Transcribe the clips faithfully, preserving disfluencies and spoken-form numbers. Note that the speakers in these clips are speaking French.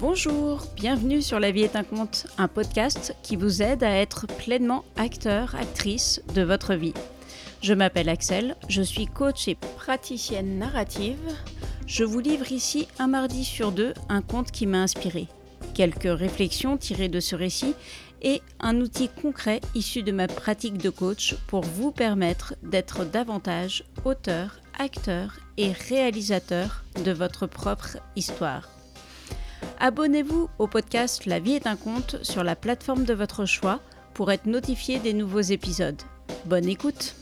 Bonjour, bienvenue sur La vie est un conte, un podcast qui vous aide à être pleinement acteur, actrice de votre vie. Je m'appelle Axel, je suis coach et praticienne narrative. Je vous livre ici un mardi sur deux un conte qui m'a inspiré. Quelques réflexions tirées de ce récit et un outil concret issu de ma pratique de coach pour vous permettre d'être davantage auteur, acteur et réalisateur de votre propre histoire. Abonnez-vous au podcast La vie est un conte sur la plateforme de votre choix pour être notifié des nouveaux épisodes. Bonne écoute!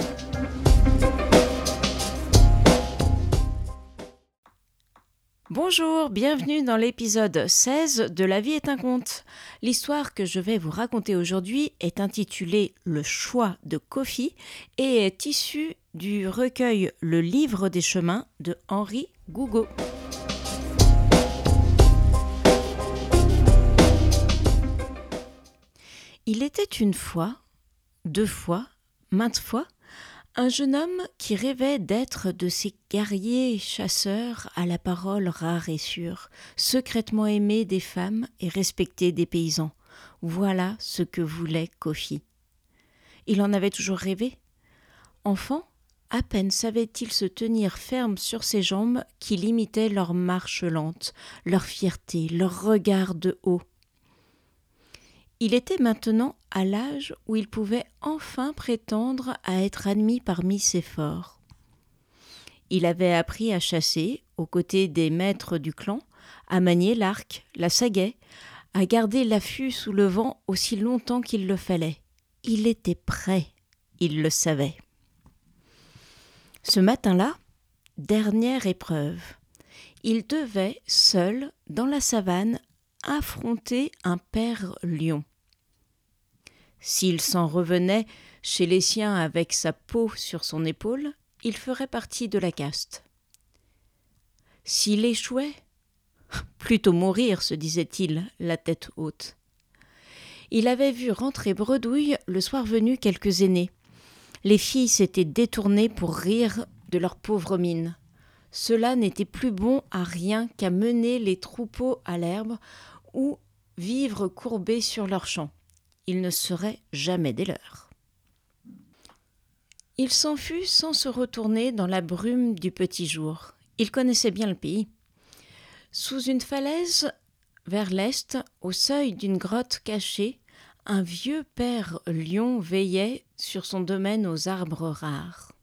Bonjour, bienvenue dans l'épisode seize de La vie est un conte. L'histoire que je vais vous raconter aujourd'hui est intitulée Le choix de Kofi et est issue du recueil Le livre des chemins de Henri Gougaud. Il était une fois, deux fois, maintes fois, un jeune homme qui rêvait d'être de ces guerriers chasseurs à la parole rare et sûre, secrètement aimés des femmes et respectés des paysans. Voilà ce que voulait Kofi. Il en avait toujours rêvé. Enfant, à peine savait-il se tenir ferme sur ses jambes qu'il imitait leur marche lente, leur fierté, leur regard de haut. Il était maintenant à l'âge où il pouvait enfin prétendre à être admis parmi ses forts. Il avait appris à chasser aux côtés des maîtres du clan, à manier l'arc, la sagaie, à garder l'affût sous le vent aussi longtemps qu'il le fallait. Il était prêt, il le savait. Ce matin-là, dernière épreuve, il devait, seul, dans la savane, affronter un père lion. S'il s'en revenait chez les siens avec sa peau sur son épaule, il ferait partie de la caste. S'il échouait, plutôt mourir, se disait-il, la tête haute. Il avait vu rentrer bredouille le soir venu quelques aînés. Les filles s'étaient détournées pour rire de leur pauvre mine. Cela n'était plus bon à rien qu'à mener les troupeaux à l'herbe ou vivre courbés sur leurs champs. Il ne serait jamais des leurs. Il s'en fut sans se retourner dans la brume du petit jour. Il connaissait bien le pays. Sous une falaise, vers l'est, au seuil d'une grotte cachée, un vieux père lion veillait sur son domaine aux arbres rares.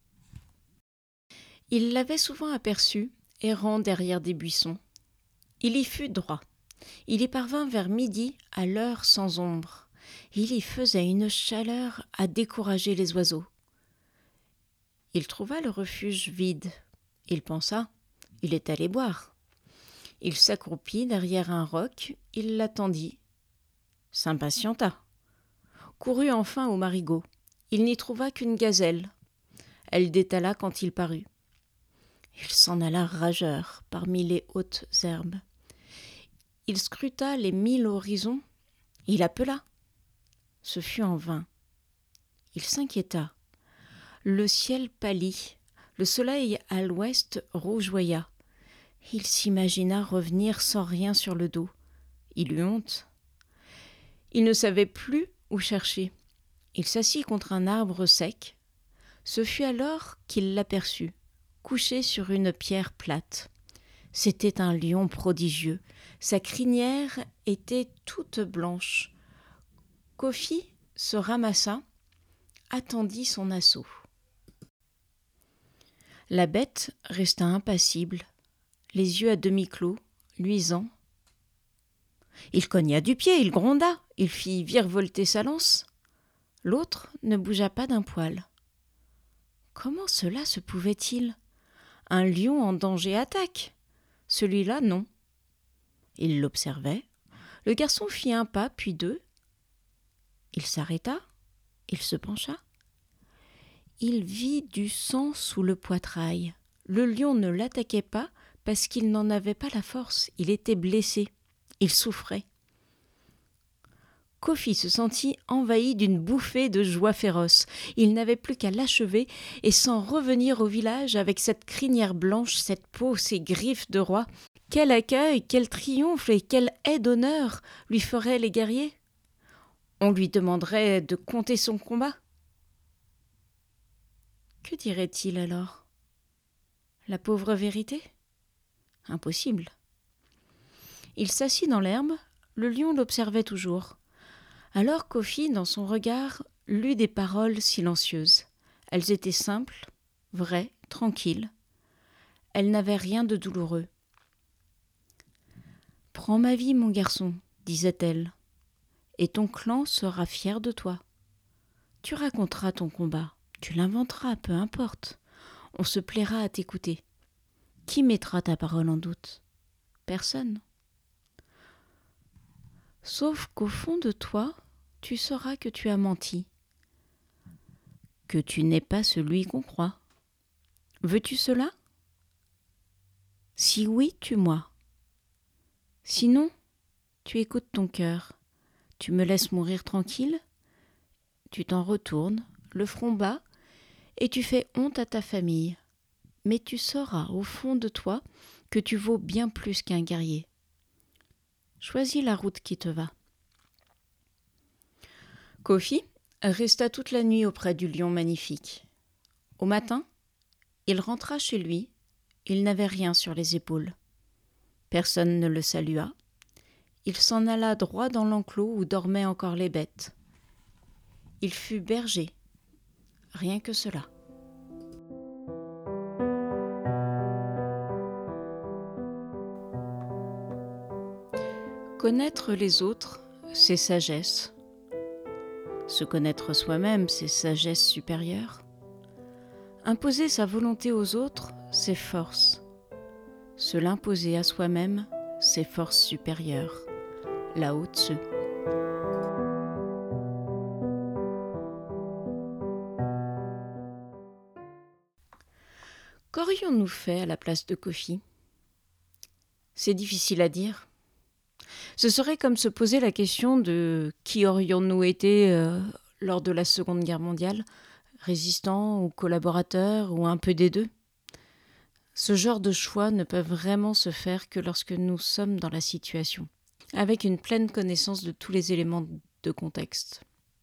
Il l'avait souvent aperçu, errant derrière des buissons. Il y fut droit. Il y parvint vers midi, à l'heure sans ombre. Il y faisait une chaleur à décourager les oiseaux. Il trouva le refuge vide. Il pensa, il est allé boire. Il s'accroupit derrière un roc, il l'attendit. S'impatienta. Courut enfin au marigot. Il n'y trouva qu'une gazelle. Elle détala quand il parut. Il s'en alla rageur parmi les hautes herbes. Il scruta les mille horizons. Il appela. Ce fut en vain. Il s'inquiéta. Le ciel pâlit. Le soleil à l'ouest rougeoya. Il s'imagina revenir sans rien sur le dos. Il eut honte. Il ne savait plus où chercher. Il s'assit contre un arbre sec. Ce fut alors qu'il l'aperçut, couché sur une pierre plate. C'était un lion prodigieux. Sa crinière était toute blanche. Kofi se ramassa, attendit son assaut. La bête resta impassible, les yeux à demi clos, luisants. Il cogna du pied, il gronda, il fit virevolter sa lance. L'autre ne bougea pas d'un poil. Comment cela se pouvait-il ? Un lion en danger attaque. Celui-là, non. Il l'observait. Le garçon fit un pas, puis deux. Il s'arrêta, il se pencha. Il vit du sang sous le poitrail. Le lion ne l'attaquait pas parce qu'il n'en avait pas la force. Il était blessé, il souffrait. Kofi se sentit envahi d'une bouffée de joie féroce. Il n'avait plus qu'à l'achever et s'en revenir au village avec cette crinière blanche, cette peau, ces griffes de roi. Quel accueil, quel triomphe et quelle aide d'honneur lui feraient les guerriers? On lui demanderait de compter son combat. Que dirait-il alors? La pauvre vérité? Impossible. Il s'assit dans l'herbe, le lion l'observait toujours. Alors Kofi, dans son regard, lut des paroles silencieuses. Elles étaient simples, vraies, tranquilles. Elles n'avaient rien de douloureux. « Prends ma vie, mon garçon, disait-elle, et ton clan sera fier de toi. Tu raconteras ton combat, tu l'inventeras, peu importe. On se plaira à t'écouter. Qui mettra ta parole en doute? Personne. Sauf qu'au fond de toi, tu sauras que tu as menti, que tu n'es pas celui qu'on croit. Veux-tu cela? Si oui, tue-moi. Sinon, tu écoutes ton cœur, tu me laisses mourir tranquille, tu t'en retournes, le front bas, et tu fais honte à ta famille. Mais tu sauras au fond de toi que tu vaux bien plus qu'un guerrier. Choisis la route qui te va. Kofi resta toute la nuit auprès du lion magnifique. Au matin, il rentra chez lui, il n'avait rien sur les épaules. Personne ne le salua. Il s'en alla droit dans l'enclos où dormaient encore les bêtes. Il fut berger, rien que cela. Connaître les autres, c'est sagesse. Se connaître soi-même, c'est sagesse supérieure. Imposer sa volonté aux autres, c'est force. Se l'imposer à soi-même, c'est force supérieure. Lao Tzu. Qu'aurions-nous fait à la place de Kofi? C'est difficile à dire. Ce serait comme se poser la question de qui aurions-nous été euh, lors de la Seconde Guerre mondiale, résistants ou collaborateurs ou un peu des deux. Ce genre de choix ne peuvent vraiment se faire que lorsque nous sommes dans la situation, avec une pleine connaissance de tous les éléments de contexte.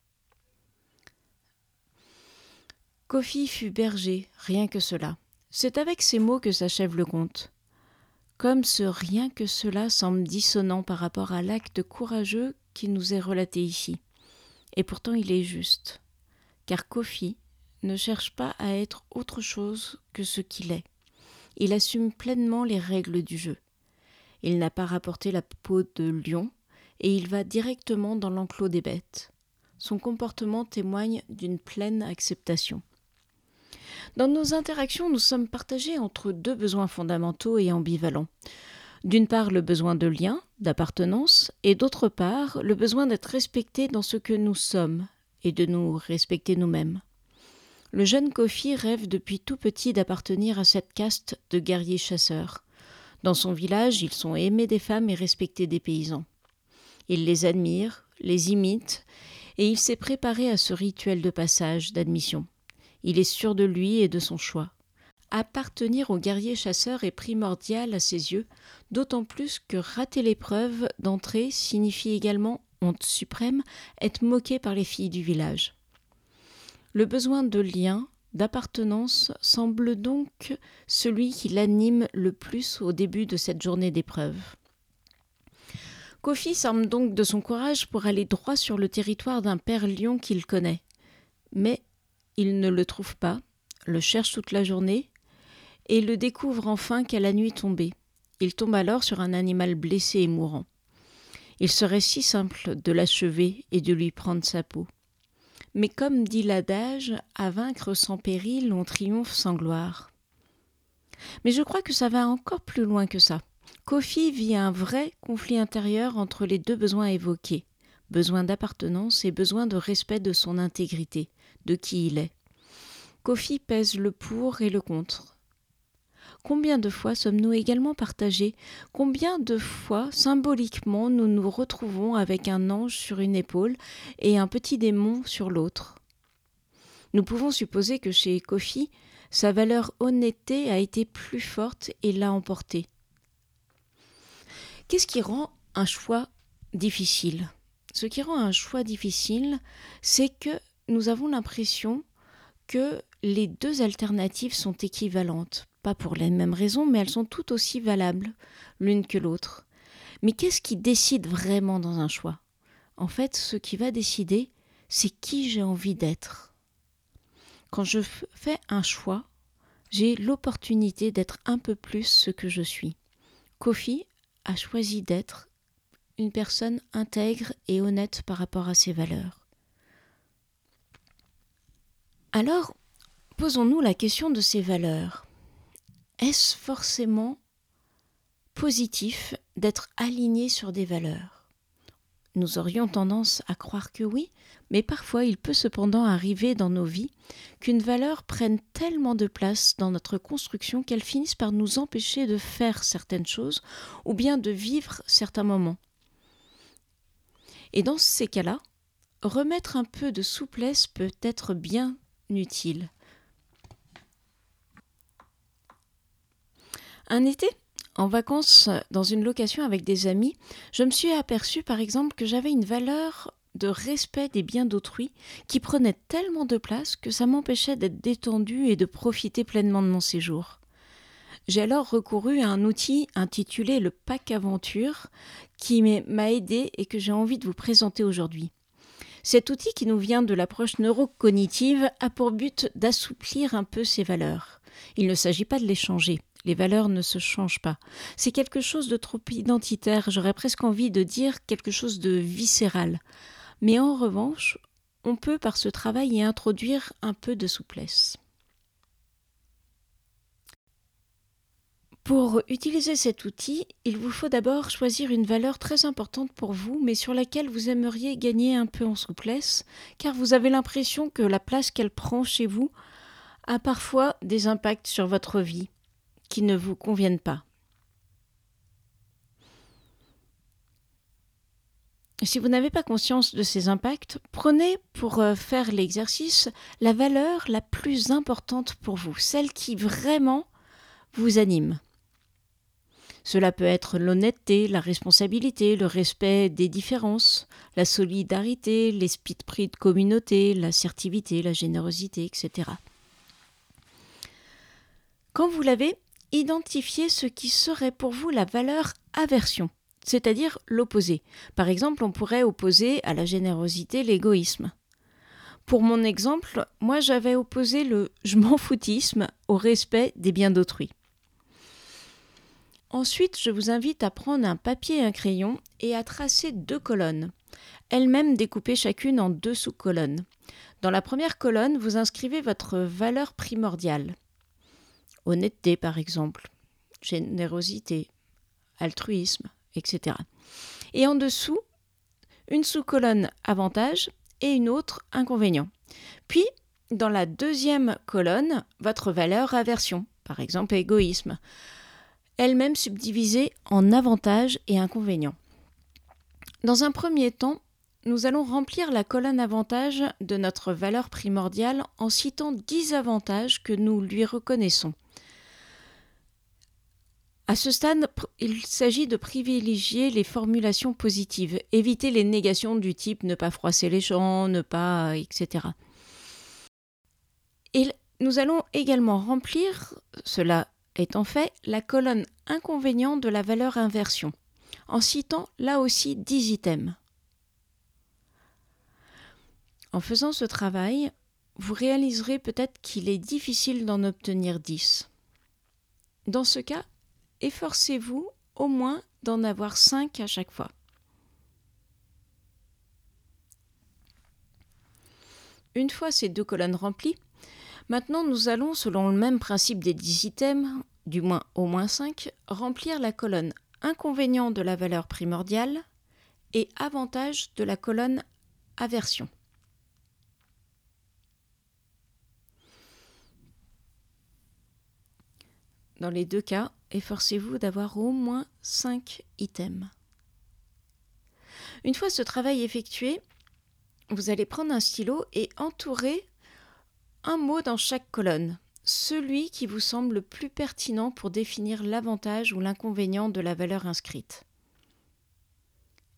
Kofi fut berger, rien que cela. C'est avec ces mots que s'achève le conte. Comme ce rien que cela semble dissonant par rapport à l'acte courageux qui nous est relaté ici. Et pourtant il est juste, car Kofi ne cherche pas à être autre chose que ce qu'il est. Il assume pleinement les règles du jeu. Il n'a pas rapporté la peau de lion et il va directement dans l'enclos des bêtes. Son comportement témoigne d'une pleine acceptation. Dans nos interactions, nous sommes partagés entre deux besoins fondamentaux et ambivalents. D'une part, le besoin de lien, d'appartenance, et d'autre part, le besoin d'être respecté dans ce que nous sommes et de nous respecter nous-mêmes. Le jeune Kofi rêve depuis tout petit d'appartenir à cette caste de guerriers chasseurs. Dans son village, ils sont aimés des femmes et respectés des paysans. Il les admire, les imite, et il s'est préparé à ce rituel de passage, d'admission. Il est sûr de lui et de son choix. Appartenir aux guerriers chasseurs est primordial à ses yeux, d'autant plus que rater l'épreuve d'entrée signifie également, honte suprême, être moqué par les filles du village. Le besoin de lien, d'appartenance semble donc celui qui l'anime le plus au début de cette journée d'épreuve. Kofi s'arme donc de son courage pour aller droit sur le territoire d'un père lion qu'il connaît. Mais il ne le trouve pas, le cherche toute la journée et le découvre enfin qu'à la nuit tombée. Il tombe alors sur un animal blessé et mourant. Il serait si simple de l'achever et de lui prendre sa peau. Mais comme dit l'adage, à vaincre sans péril, on triomphe sans gloire. Mais je crois que ça va encore plus loin que ça. Kofi vit un vrai conflit intérieur entre les deux besoins évoqués, besoin d'appartenance et besoin de respect de son intégrité, de qui il est. Kofi pèse le pour et le contre. Combien de fois sommes-nous également partagés? Combien de fois, symboliquement, nous nous retrouvons avec un ange sur une épaule et un petit démon sur l'autre? Nous pouvons supposer que chez Kofi, sa valeur honnêteté a été plus forte et l'a emporté. Qu'est-ce qui rend un choix difficile ? Ce qui rend un choix difficile, c'est que nous avons l'impression que les deux alternatives sont équivalentes. Pas pour les mêmes raisons, mais elles sont tout aussi valables l'une que l'autre. Mais qu'est-ce qui décide vraiment dans un choix ? En fait, ce qui va décider, c'est qui j'ai envie d'être. Quand je fais un choix, j'ai l'opportunité d'être un peu plus ce que je suis. Kofi a choisi d'être une personne intègre et honnête par rapport à ses valeurs. Alors, posons-nous la question de ces valeurs. Est-ce forcément positif d'être aligné sur des valeurs ? Nous aurions tendance à croire que oui, mais parfois il peut cependant arriver dans nos vies qu'une valeur prenne tellement de place dans notre construction qu'elle finisse par nous empêcher de faire certaines choses ou bien de vivre certains moments. Et dans ces cas-là, remettre un peu de souplesse peut être bien utile. Un été, en vacances dans une location avec des amis, je me suis aperçue par exemple que j'avais une valeur de respect des biens d'autrui qui prenait tellement de place que ça m'empêchait d'être détendue et de profiter pleinement de mon séjour. J'ai alors recouru à un outil intitulé le Pack Aventure qui m'a aidé et que j'ai envie de vous présenter aujourd'hui. Cet outil qui nous vient de l'approche neurocognitive a pour but d'assouplir un peu ces valeurs. Il ne s'agit pas de les changer. Les valeurs ne se changent pas. C'est quelque chose de trop identitaire, j'aurais presque envie de dire quelque chose de viscéral. Mais en revanche, on peut par ce travail y introduire un peu de souplesse. Pour utiliser cet outil, il vous faut d'abord choisir une valeur très importante pour vous, mais sur laquelle vous aimeriez gagner un peu en souplesse, car vous avez l'impression que la place qu'elle prend chez vous a parfois des impacts sur votre vie qui ne vous conviennent pas. Si vous n'avez pas conscience de ces impacts, prenez pour faire l'exercice la valeur la plus importante pour vous, celle qui vraiment vous anime. Cela peut être l'honnêteté, la responsabilité, le respect des différences, la solidarité, l'esprit de communauté, l'assertivité, la générosité, et cetera. Quand vous l'avez, identifiez ce qui serait pour vous la valeur aversion, c'est-à-dire l'opposé. Par exemple, on pourrait opposer à la générosité l'égoïsme. Pour mon exemple, moi j'avais opposé le « je m'en foutisme » au respect des biens d'autrui. Ensuite, je vous invite à prendre un papier et un crayon et à tracer deux colonnes, elles-mêmes découpées chacune en deux sous-colonnes. Dans la première colonne, vous inscrivez votre valeur primordiale. Honnêteté, par exemple, générosité, altruisme, et cetera. Et en dessous, une sous-colonne avantage et une autre inconvénient. Puis, dans la deuxième colonne, votre valeur aversion, par exemple égoïsme, elle-même subdivisée en avantages et inconvénients. Dans un premier temps, nous allons remplir la colonne avantage de notre valeur primordiale en citant dix avantages que nous lui reconnaissons. À ce stade, il s'agit de privilégier les formulations positives, éviter les négations du type ne pas froisser les champs, ne pas, et cetera. Et nous allons également remplir, cela étant fait, la colonne inconvénient de la valeur inversion, en citant là aussi dix items. En faisant ce travail, vous réaliserez peut-être qu'il est difficile d'en obtenir dix. Dans ce cas, efforcez-vous au moins d'en avoir cinq à chaque fois. Une fois ces deux colonnes remplies, maintenant nous allons, selon le même principe des dix items, du moins au moins cinq, remplir la colonne inconvénient de la valeur primordiale et avantage de la colonne aversion. Dans les deux cas, efforcez-vous d'avoir au moins cinq items. Une fois ce travail effectué, vous allez prendre un stylo et entourer un mot dans chaque colonne, celui qui vous semble le plus pertinent pour définir l'avantage ou l'inconvénient de la valeur inscrite.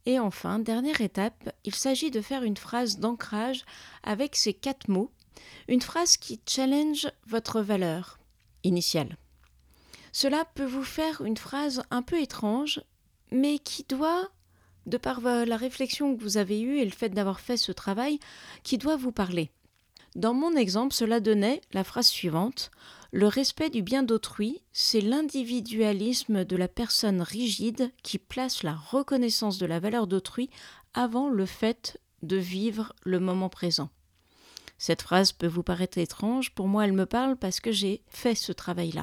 Et enfin, dernière étape, il s'agit de faire une phrase d'ancrage avec ces quatre mots, une phrase qui challenge votre valeur initiale. Cela peut vous faire une phrase un peu étrange, mais qui doit, de par la réflexion que vous avez eue et le fait d'avoir fait ce travail, qui doit vous parler. Dans mon exemple, cela donnait la phrase suivante. Le respect du bien d'autrui, c'est l'individualisme de la personne rigide qui place la reconnaissance de la valeur d'autrui avant le fait de vivre le moment présent. Cette phrase peut vous paraître étrange, pour moi elle me parle parce que j'ai fait ce travail-là.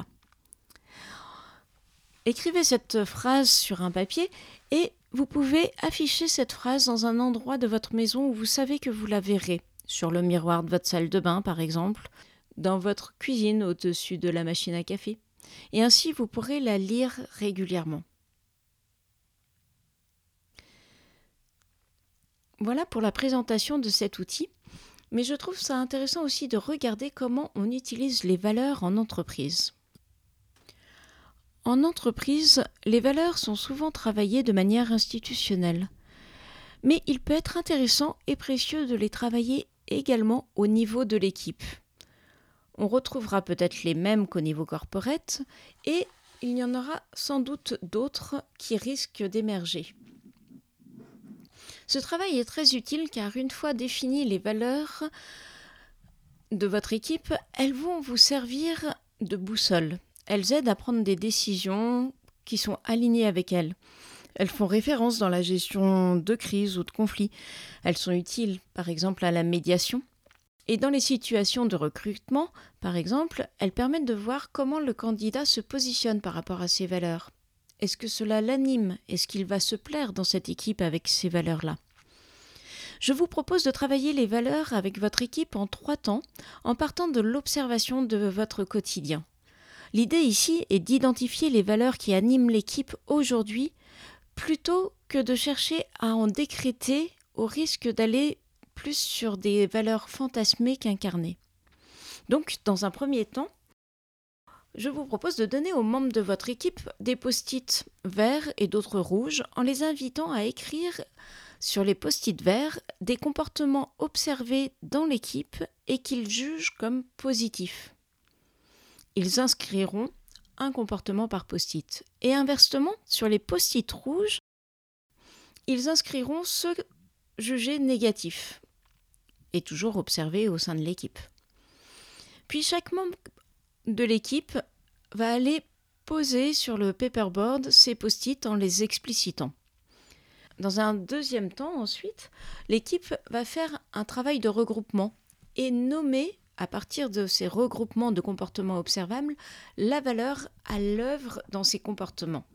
Écrivez cette phrase sur un papier et vous pouvez afficher cette phrase dans un endroit de votre maison où vous savez que vous la verrez. Sur le miroir de votre salle de bain, par exemple, dans votre cuisine au-dessus de la machine à café. Et ainsi, vous pourrez la lire régulièrement. Voilà pour la présentation de cet outil. Mais je trouve ça intéressant aussi de regarder comment on utilise les valeurs en entreprise. En entreprise, les valeurs sont souvent travaillées de manière institutionnelle. Mais il peut être intéressant et précieux de les travailler également au niveau de l'équipe. On retrouvera peut-être les mêmes qu'au niveau corporate et il y en aura sans doute d'autres qui risquent d'émerger. Ce travail est très utile car une fois définies les valeurs de votre équipe, elles vont vous servir de boussole. Elles aident à prendre des décisions qui sont alignées avec elles. Elles font référence dans la gestion de crise ou de conflits. Elles sont utiles, par exemple, à la médiation. Et dans les situations de recrutement, par exemple, elles permettent de voir comment le candidat se positionne par rapport à ces valeurs. Est-ce que cela l'anime ? Est-ce qu'il va se plaire dans cette équipe avec ces valeurs-là ? Je vous propose de travailler les valeurs avec votre équipe en trois temps, en partant de l'observation de votre quotidien. L'idée ici est d'identifier les valeurs qui animent l'équipe aujourd'hui, plutôt que de chercher à en décréter au risque d'aller plus sur des valeurs fantasmées qu'incarnées. Donc, dans un premier temps, je vous propose de donner aux membres de votre équipe des post-it verts et d'autres rouges en les invitant à écrire sur les post-it verts des comportements observés dans l'équipe et qu'ils jugent comme positifs. Ils inscriront un comportement par post-it. Et inversement, sur les post-it rouges, ils inscriront ceux jugés négatifs et toujours observés au sein de l'équipe. Puis chaque membre de l'équipe va aller poser sur le paperboard ces post-it en les explicitant. Dans un deuxième temps, ensuite, l'équipe va faire un travail de regroupement et nommer, à partir de ces regroupements de comportements observables, la valeur à l'œuvre dans ces comportements.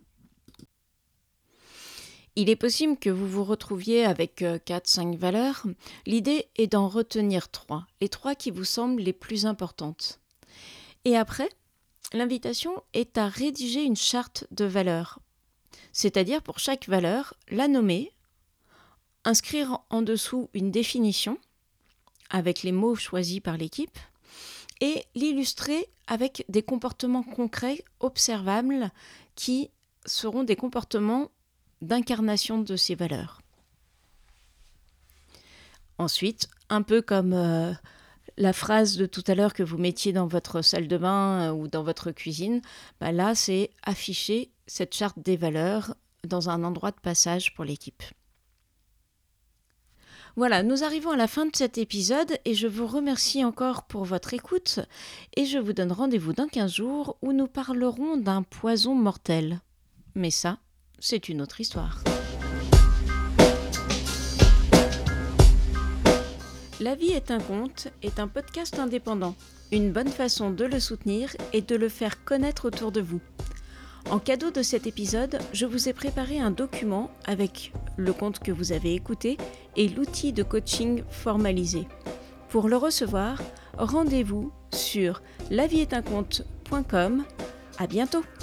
Il est possible que vous vous retrouviez avec quatre cinq valeurs. L'idée est d'en retenir trois, les trois qui vous semblent les plus importantes. Et après, l'invitation est à rédiger une charte de valeurs, c'est-à-dire pour chaque valeur, la nommer, inscrire en dessous une définition avec les mots choisis par l'équipe et l'illustrer avec des comportements concrets, observables, qui seront des comportements d'incarnation de ces valeurs. Ensuite, un peu comme euh, la phrase de tout à l'heure que vous mettiez dans votre salle de bain euh, ou dans votre cuisine, bah là, c'est afficher cette charte des valeurs dans un endroit de passage pour l'équipe. Voilà, nous arrivons à la fin de cet épisode et je vous remercie encore pour votre écoute et je vous donne rendez-vous dans quinze jours où nous parlerons d'un poison mortel. Mais ça, c'est une autre histoire. La vie est un conte est un podcast indépendant. Une bonne façon de le soutenir est de le faire connaître autour de vous. En cadeau de cet épisode, je vous ai préparé un document avec le conte que vous avez écouté et l'outil de coaching formalisé. Pour le recevoir, rendez-vous sur la vie est un conte point com. À bientôt!